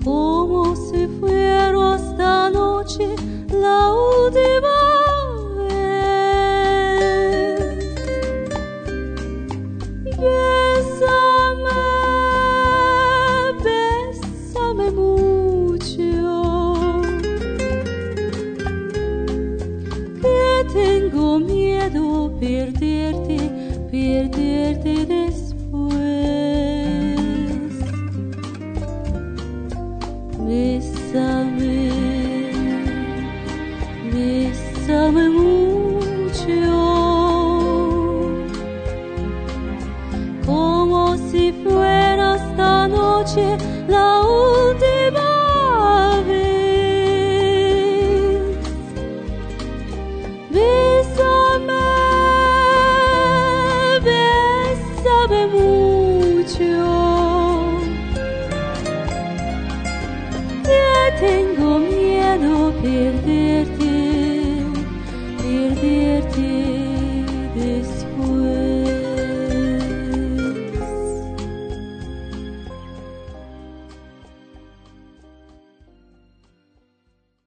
como si fuera esta noche la última vez. Bésame, bésame mucho, que tengo miedo perderte, perderte después. Bésame, bésame mucho, como si fuera esta noche la última.